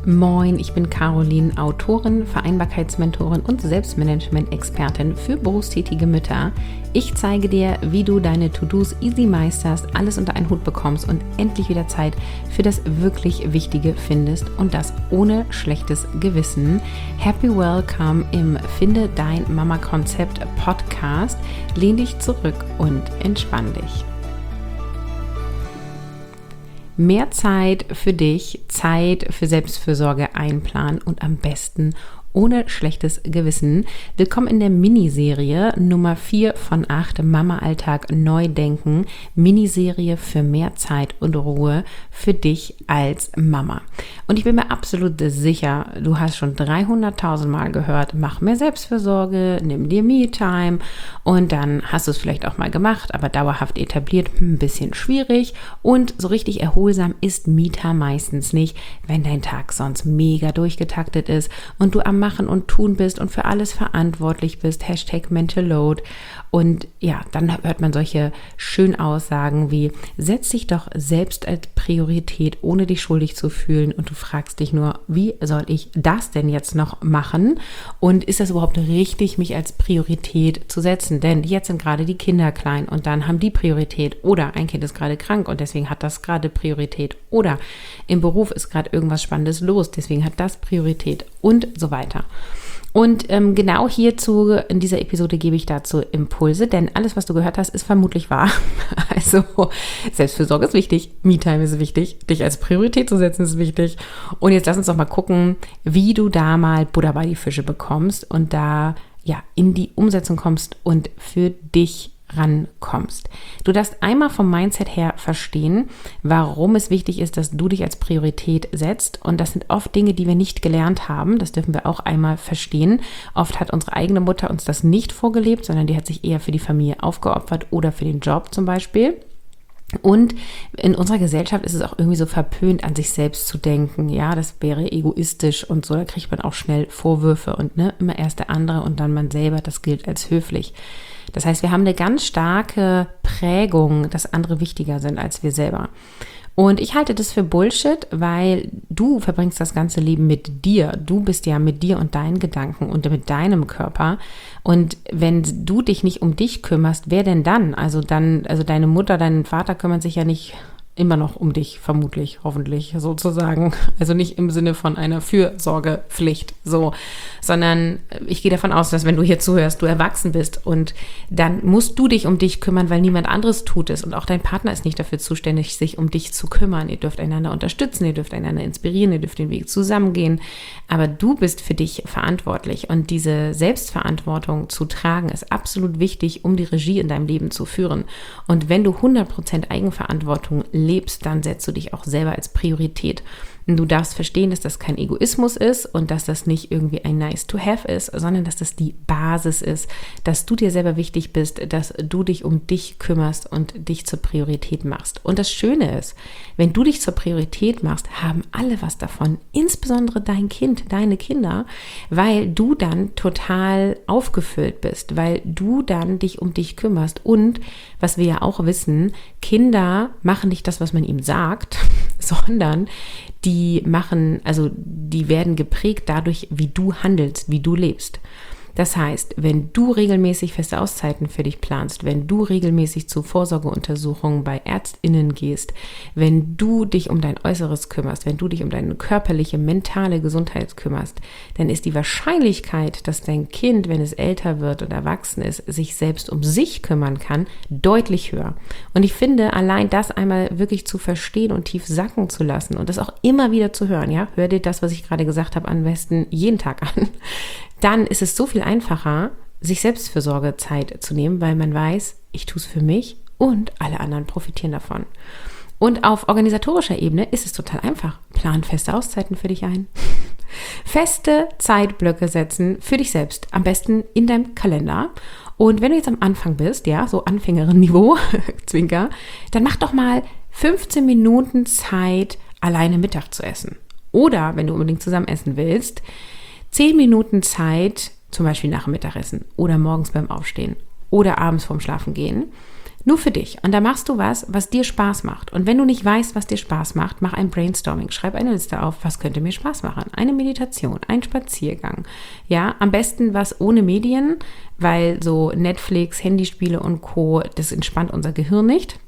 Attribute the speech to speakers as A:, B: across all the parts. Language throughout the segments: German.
A: Moin, ich bin Caroline, Autorin, Vereinbarkeitsmentorin und Selbstmanagement-Expertin für berufstätige Mütter. Ich zeige dir, wie du deine To-Dos easy meisterst, alles unter einen Hut bekommst und endlich wieder Zeit für das wirklich Wichtige findest und das ohne schlechtes Gewissen. Happy Welcome im Finde Dein Mama-Konzept Podcast. Lehn dich zurück und entspann dich. Mehr Zeit für dich, Zeit für Selbstfürsorge einplanen und am besten ohne schlechtes Gewissen. Willkommen in der Miniserie Nummer 4 von 8, Mama-Alltag neu denken. Miniserie für mehr Zeit und Ruhe für dich als Mama. Und ich bin mir absolut sicher, du hast schon 300.000 Mal gehört, mach mehr Selbstfürsorge, nimm dir Me-Time und dann hast du es vielleicht auch mal gemacht, aber dauerhaft etabliert, ein bisschen schwierig und so richtig erholsam ist Me-Time meistens nicht, wenn dein Tag sonst mega durchgetaktet ist und du am Machen und Tun bist und für alles verantwortlich bist, #Mental Load. Und ja, dann hört man solche schönen Aussagen wie, setz dich doch selbst als Priorität, ohne dich schuldig zu fühlen und du fragst dich nur, wie soll ich das denn jetzt noch machen? Und ist das überhaupt richtig, mich als Priorität zu setzen? Denn jetzt sind gerade die Kinder klein und dann haben die Priorität oder ein Kind ist gerade krank und deswegen hat das gerade Priorität oder im Beruf ist gerade irgendwas Spannendes los, deswegen hat das Priorität und so weiter. Und genau hierzu in dieser Episode gebe ich dazu Impulse, denn alles, was du gehört hast, ist vermutlich wahr. Also Selbstfürsorge ist wichtig, Me-Time ist wichtig, dich als Priorität zu setzen ist wichtig. Und jetzt lass uns doch mal gucken, wie du da mal Butter bei die Fische bekommst und da ja in die Umsetzung kommst und für dich rankommst. Du darfst einmal vom Mindset her verstehen, warum es wichtig ist, dass du dich als Priorität setzt. Und das sind oft Dinge, die wir nicht gelernt haben. Das dürfen wir auch einmal verstehen. Oft hat unsere eigene Mutter uns das nicht vorgelebt, sondern die hat sich eher für die Familie aufgeopfert oder für den Job zum Beispiel. Und in unserer Gesellschaft ist es auch irgendwie so verpönt, an sich selbst zu denken. Ja, das wäre egoistisch und so. Da kriegt man auch schnell Vorwürfe und immer erst der andere und dann man selber. Das gilt als höflich. Das heißt, wir haben eine ganz starke Prägung, dass andere wichtiger sind als wir selber. Und ich halte das für Bullshit, weil du verbringst das ganze Leben mit dir. Du bist ja mit dir und deinen Gedanken und mit deinem Körper. Und wenn du dich nicht um dich kümmerst, wer denn dann? Also deine Mutter, dein Vater kümmern sich ja nicht immer noch um dich, vermutlich, hoffentlich sozusagen. Also nicht im Sinne von einer Fürsorgepflicht, so, sondern ich gehe davon aus, dass wenn du hier zuhörst, du erwachsen bist und dann musst du dich um dich kümmern, weil niemand anderes tut es und auch dein Partner ist nicht dafür zuständig, sich um dich zu kümmern. Ihr dürft einander unterstützen, ihr dürft einander inspirieren, ihr dürft den Weg zusammengehen, aber du bist für dich verantwortlich und diese Selbstverantwortung zu tragen ist absolut wichtig, um die Regie in deinem Leben zu führen. Und wenn du 100% Eigenverantwortung lebst, dann setzt du dich auch selber als Priorität. Und du darfst verstehen, dass das kein Egoismus ist und dass das nicht irgendwie ein nice to have ist, sondern dass das die Basis ist, dass du dir selber wichtig bist, dass du dich um dich kümmerst und dich zur Priorität machst. Und das Schöne ist, wenn du dich zur Priorität machst, haben alle was davon, insbesondere dein Kind, deine Kinder, weil du dann total aufgefüllt bist, weil du dann dich um dich kümmerst. Und was wir ja auch wissen, Kinder machen nicht das, was man ihm sagt, sondern die werden geprägt dadurch, wie du handelst, wie du lebst. Das heißt, wenn du regelmäßig feste Auszeiten für dich planst, wenn du regelmäßig zu Vorsorgeuntersuchungen bei ÄrztInnen gehst, wenn du dich um dein Äußeres kümmerst, wenn du dich um deine körperliche, mentale Gesundheit kümmerst, dann ist die Wahrscheinlichkeit, dass dein Kind, wenn es älter wird und erwachsen ist, sich selbst um sich kümmern kann, deutlich höher. Und ich finde, allein das einmal wirklich zu verstehen und tief sacken zu lassen und das auch immer wieder zu hören, ja, hör dir das, was ich gerade gesagt habe, am besten jeden Tag an, dann ist es so viel einfacher, sich Selbstfürsorgezeit zu nehmen, weil man weiß, ich tue es für mich und alle anderen profitieren davon. Und auf organisatorischer Ebene ist es total einfach. Plan feste Auszeiten für dich ein. Feste Zeitblöcke setzen für dich selbst, am besten in deinem Kalender. Und wenn du jetzt am Anfang bist, ja, so Anfängerin-Niveau, Zwinker, dann mach doch mal 15 Minuten Zeit, alleine Mittag zu essen. Oder, wenn du unbedingt zusammen essen willst, 10 Minuten Zeit, zum Beispiel nach dem Mittagessen oder morgens beim Aufstehen oder abends vorm Schlafengehen, Nur für dich. Und da machst du was dir Spaß macht. Und wenn du nicht weißt, was dir Spaß macht, mach ein Brainstorming. Schreib eine Liste auf, was könnte mir Spaß machen. Eine Meditation, ein Spaziergang. Ja, am besten was ohne Medien, weil so Netflix, Handyspiele und Co., das entspannt unser Gehirn nicht.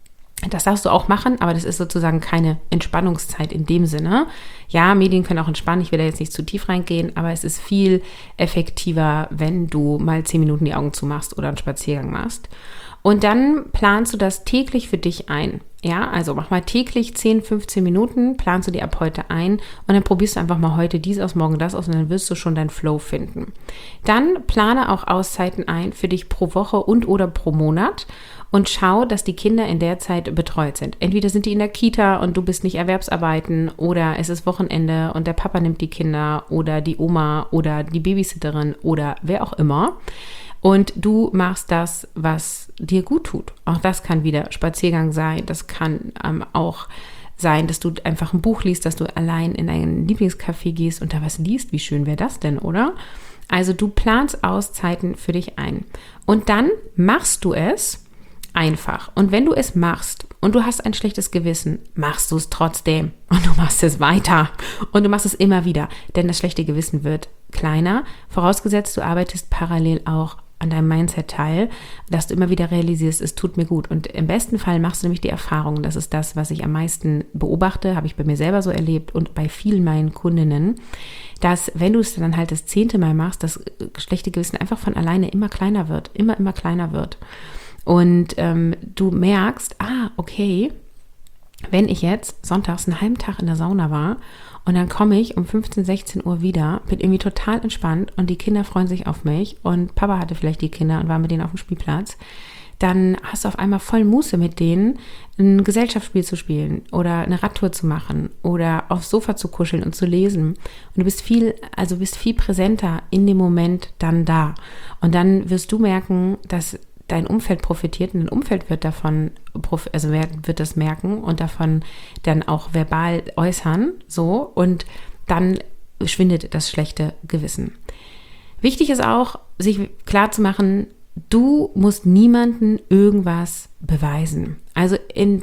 A: Das darfst du auch machen, aber das ist sozusagen keine Entspannungszeit in dem Sinne. Ja, Medien können auch entspannen, ich will da jetzt nicht zu tief reingehen, aber es ist viel effektiver, wenn du mal 10 Minuten die Augen zumachst oder einen Spaziergang machst. Und dann planst du das täglich für dich ein. Ja, also mach mal täglich 10, 15 Minuten, planst du dir ab heute ein und dann probierst du einfach mal heute dies aus, morgen das aus und dann wirst du schon deinen Flow finden. Dann plane auch Auszeiten ein für dich pro Woche und oder pro Monat und schau, dass die Kinder in der Zeit betreut sind. Entweder sind die in der Kita und du bist nicht erwerbsarbeiten oder es ist Wochenende und der Papa nimmt die Kinder oder die Oma oder die Babysitterin oder wer auch immer. Und du machst das, was dir gut tut. Auch das kann wieder Spaziergang sein. Das kann auch sein, dass du einfach ein Buch liest, dass du allein in einen Lieblingscafé gehst und da was liest. Wie schön wäre das denn, oder? Also du planst Auszeiten für dich ein. Und dann machst du es einfach. Und wenn du es machst und du hast ein schlechtes Gewissen, machst du es trotzdem. Und du machst es weiter. Und du machst es immer wieder. Denn das schlechte Gewissen wird kleiner. Vorausgesetzt, du arbeitest parallel auch an deinem Mindset-Teil, dass du immer wieder realisierst, es tut mir gut. Und im besten Fall machst du nämlich die Erfahrung, das ist das, was ich am meisten beobachte, habe ich bei mir selber so erlebt und bei vielen meinen Kundinnen, dass wenn du es dann halt das 10. Mal machst, das schlechte Gewissen einfach von alleine immer kleiner wird, immer kleiner wird. Und du merkst, okay, wenn ich jetzt sonntags einen halben Tag in der Sauna war und dann komme ich um 15, 16 Uhr wieder, bin irgendwie total entspannt und die Kinder freuen sich auf mich und Papa hatte vielleicht die Kinder und war mit denen auf dem Spielplatz, dann hast du auf einmal voll Muße mit denen, ein Gesellschaftsspiel zu spielen oder eine Radtour zu machen oder aufs Sofa zu kuscheln und zu lesen. Und du bist viel präsenter in dem Moment dann da. Und dann wirst du merken, dass dein Umfeld profitiert und dein Umfeld wird wird das merken und davon dann auch verbal äußern, so, und dann schwindet das schlechte Gewissen. Wichtig ist auch, sich klar zu machen, du musst niemandem irgendwas beweisen. Also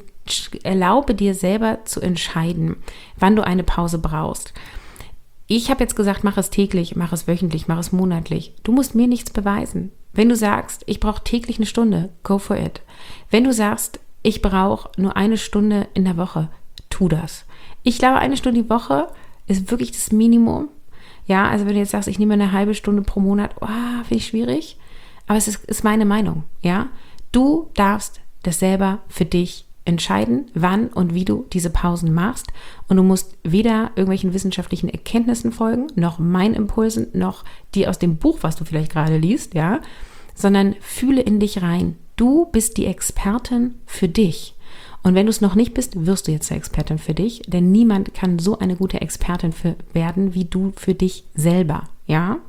A: erlaube dir selber zu entscheiden, wann du eine Pause brauchst. Ich habe jetzt gesagt, mach es täglich, mach es wöchentlich, mach es monatlich. Du musst mir nichts beweisen. Wenn du sagst, ich brauche täglich eine Stunde, go for it. Wenn du sagst, ich brauche nur eine Stunde in der Woche, tu das. Ich glaube, eine Stunde die Woche ist wirklich das Minimum. Ja, also wenn du jetzt sagst, ich nehme eine halbe Stunde pro Monat, finde ich schwierig. Aber es ist meine Meinung, ja. Du darfst das selber für dich entscheiden, wann und wie du diese Pausen machst. Und du musst weder irgendwelchen wissenschaftlichen Erkenntnissen folgen, noch meinen Impulsen, noch die aus dem Buch, was du vielleicht gerade liest, ja, sondern fühle in dich rein. Du bist die Expertin für dich. Und wenn du es noch nicht bist, wirst du jetzt eine Expertin für dich, denn niemand kann so eine gute Expertin werden, wie du für dich selber, ja.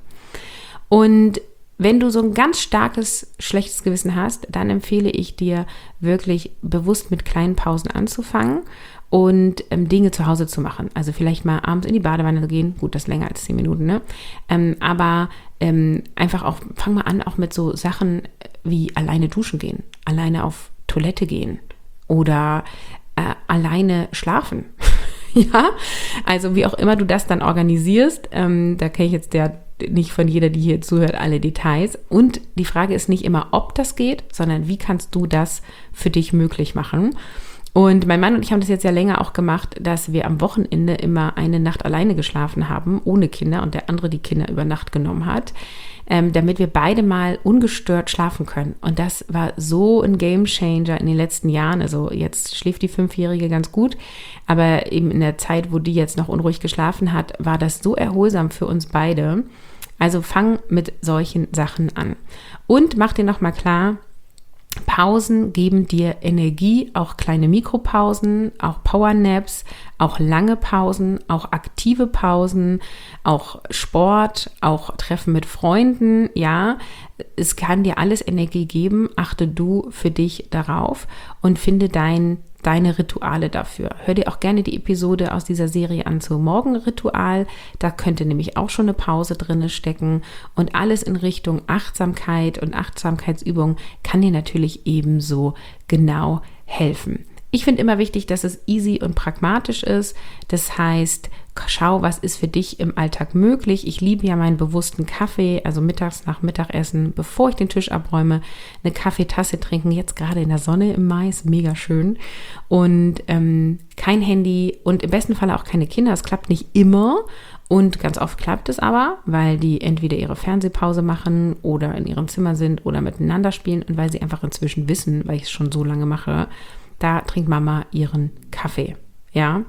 A: Und wenn du so ein ganz starkes, schlechtes Gewissen hast, dann empfehle ich dir wirklich bewusst mit kleinen Pausen anzufangen und Dinge zu Hause zu machen. Also vielleicht mal abends in die Badewanne gehen. Gut, das ist länger als 10 Minuten, ne? Aber einfach auch, fang mal an auch mit so Sachen wie alleine duschen gehen, alleine auf Toilette gehen oder alleine schlafen. Ja, also wie auch immer du das dann organisierst, da kenne ich jetzt nicht von jeder, die hier zuhört, alle Details. Und die Frage ist nicht immer, ob das geht, sondern wie kannst du das für dich möglich machen. Und mein Mann und ich haben das jetzt ja länger auch gemacht, dass wir am Wochenende immer eine Nacht alleine geschlafen haben, ohne Kinder, und der andere die Kinder über Nacht genommen hat, damit wir beide mal ungestört schlafen können. Und das war so ein Gamechanger in den letzten Jahren. Also jetzt schläft die 5-Jährige ganz gut, aber eben in der Zeit, wo die jetzt noch unruhig geschlafen hat, war das so erholsam für uns beide. Also fang mit solchen Sachen an. Und mach dir nochmal klar, Pausen geben dir Energie, auch kleine Mikropausen, auch Powernaps, auch lange Pausen, auch aktive Pausen, auch Sport, auch Treffen mit Freunden. Ja, es kann dir alles Energie geben. Achte du für dich darauf und finde dein deine Rituale dafür. Hör dir auch gerne die Episode aus dieser Serie an zum Morgenritual. Da könnte nämlich auch schon eine Pause drin stecken. Und alles in Richtung Achtsamkeit und Achtsamkeitsübung kann dir natürlich ebenso genau helfen. Ich finde immer wichtig, dass es easy und pragmatisch ist. Das heißt, schau, was ist für dich im Alltag möglich. Ich liebe ja meinen bewussten Kaffee, also mittags nach Mittagessen, bevor ich den Tisch abräume, eine Kaffeetasse trinken. Jetzt gerade in der Sonne im Mai, ist mega schön. Und kein Handy und im besten Fall auch keine Kinder. Das klappt nicht immer. Und ganz oft klappt es aber, weil die entweder ihre Fernsehpause machen oder in ihrem Zimmer sind oder miteinander spielen und weil sie einfach inzwischen wissen, weil ich es schon so lange mache, da trinkt Mama ihren Kaffee, ja.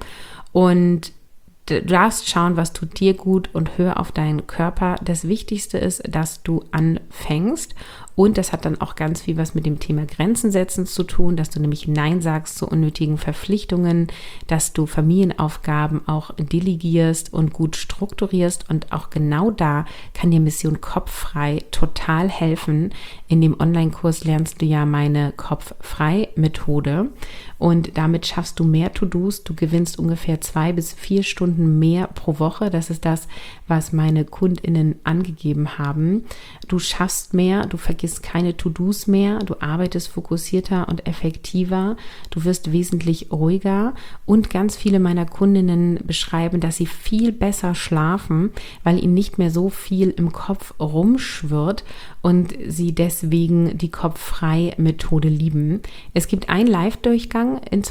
A: Und du darfst schauen, was tut dir gut und hör auf deinen Körper. Das Wichtigste ist, dass du anfängst. Und das hat dann auch ganz viel was mit dem Thema Grenzen setzen zu tun, dass du nämlich Nein sagst zu unnötigen Verpflichtungen, dass du Familienaufgaben auch delegierst und gut strukturierst. Und auch genau da kann dir Mission Kopffrei total helfen. In dem Online-Kurs lernst du ja meine Kopffrei-Methode. Und damit schaffst du mehr To-Dos. Du gewinnst ungefähr 2 bis 4 Stunden mehr pro Woche. Das ist das, was meine KundInnen angegeben haben. Du schaffst mehr, du vergisst keine To-Dos mehr, du arbeitest fokussierter und effektiver, du wirst wesentlich ruhiger und ganz viele meiner Kundinnen beschreiben, dass sie viel besser schlafen, weil ihnen nicht mehr so viel im Kopf rumschwirrt und sie deswegen die Kopffrei-Methode lieben. Es gibt einen Live-Durchgang in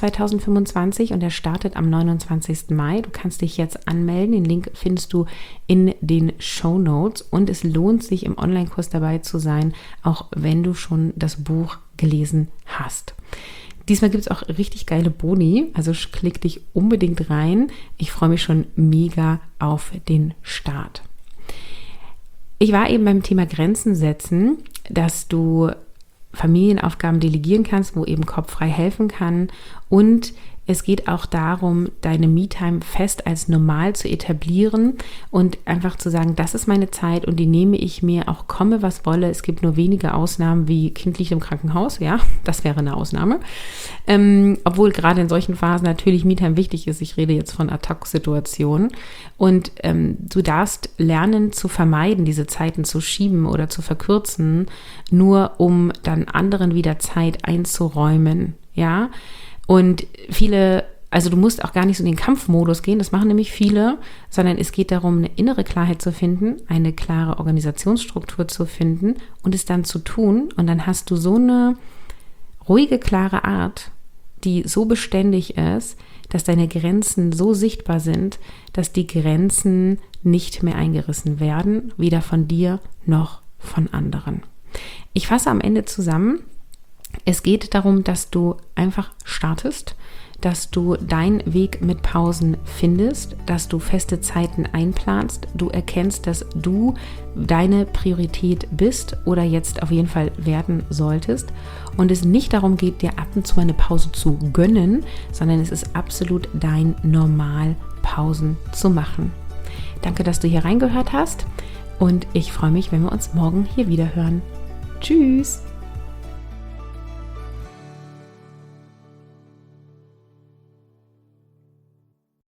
A: 2025 und der startet am 29. Mai. Du kannst dich jetzt anmelden, den Link findest du in den Shownotes und es lohnt sich im Online-Kurs dabei zu sein, auch wenn du schon das Buch gelesen hast. Diesmal gibt es auch richtig geile Boni, also klick dich unbedingt rein. Ich freue mich schon mega auf den Start. Ich war eben beim Thema Grenzen setzen, dass du Familienaufgaben delegieren kannst, wo eben Kopffrei helfen kann und es geht auch darum, deine Me-Time fest als normal zu etablieren und einfach zu sagen, das ist meine Zeit und die nehme ich mir, auch komme, was wolle. Es gibt nur wenige Ausnahmen wie Kind liegt im Krankenhaus, ja, das wäre eine Ausnahme. Obwohl gerade in solchen Phasen natürlich Me-Time wichtig ist. Ich rede jetzt von Ad-Hoc-Situationen und du darfst lernen zu vermeiden, diese Zeiten zu schieben oder zu verkürzen, nur um dann anderen wieder Zeit einzuräumen, ja. Und also du musst auch gar nicht so in den Kampfmodus gehen, das machen nämlich viele, sondern es geht darum, eine innere Klarheit zu finden, eine klare Organisationsstruktur zu finden und es dann zu tun. Und dann hast du so eine ruhige, klare Art, die so beständig ist, dass deine Grenzen so sichtbar sind, dass die Grenzen nicht mehr eingerissen werden, weder von dir noch von anderen. Ich fasse am Ende zusammen. Es geht darum, dass du einfach startest, dass du deinen Weg mit Pausen findest, dass du feste Zeiten einplanst, du erkennst, dass du deine Priorität bist oder jetzt auf jeden Fall werden solltest und es nicht darum geht, dir ab und zu eine Pause zu gönnen, sondern es ist absolut dein Normal, Pausen zu machen. Danke, dass du hier reingehört hast und ich freue mich, wenn wir uns morgen hier wieder hören. Tschüss!